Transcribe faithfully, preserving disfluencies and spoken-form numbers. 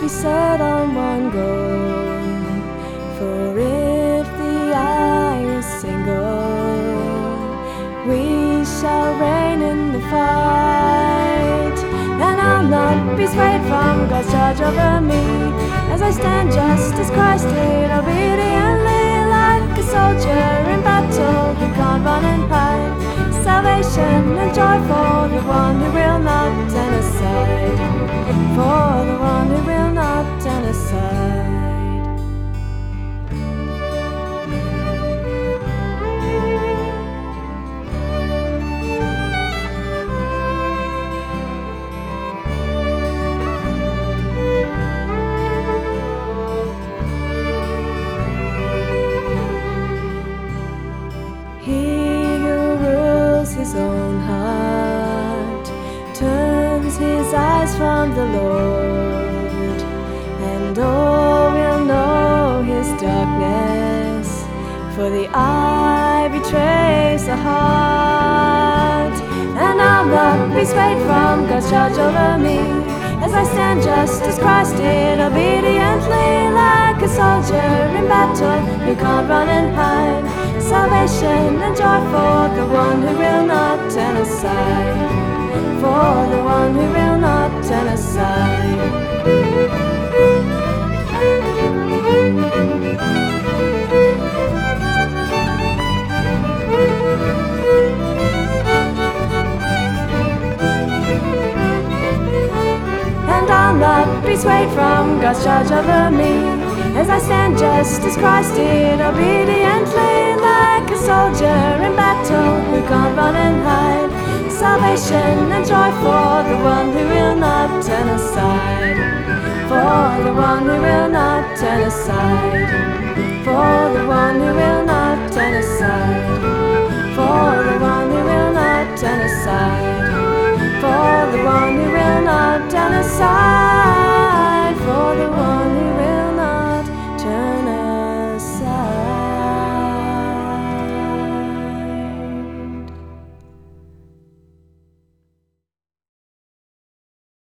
be set on one goal. For if the eye is single, we shall reign in the fight. And I'll not be swayed from God's charge over me, as I stand just as Christ did, obediently, like a soldier in battle who can't run and hide. Salvation and joy for the one who will not turn aside, for the one who will not turn aside. His own heart turns his eyes from the Lord, and all will know his darkness, for the eye betrays the heart. And I'll not be swayed from God's charge over me, as I stand just as Christ did, obediently, like a soldier in battle who can't run and hide. Salvation and joy for the one who will not turn aside, for the one who will not turn aside. And I'll not be swayed from God's charge over me, as I stand just as Christ did, obediently, like a soldier in battle who can't run and hide. Salvation and joy for the one who will not turn aside, for the one who will not turn aside, for the one who will not turn aside, for the one who will not turn aside, for the one who will not turn aside.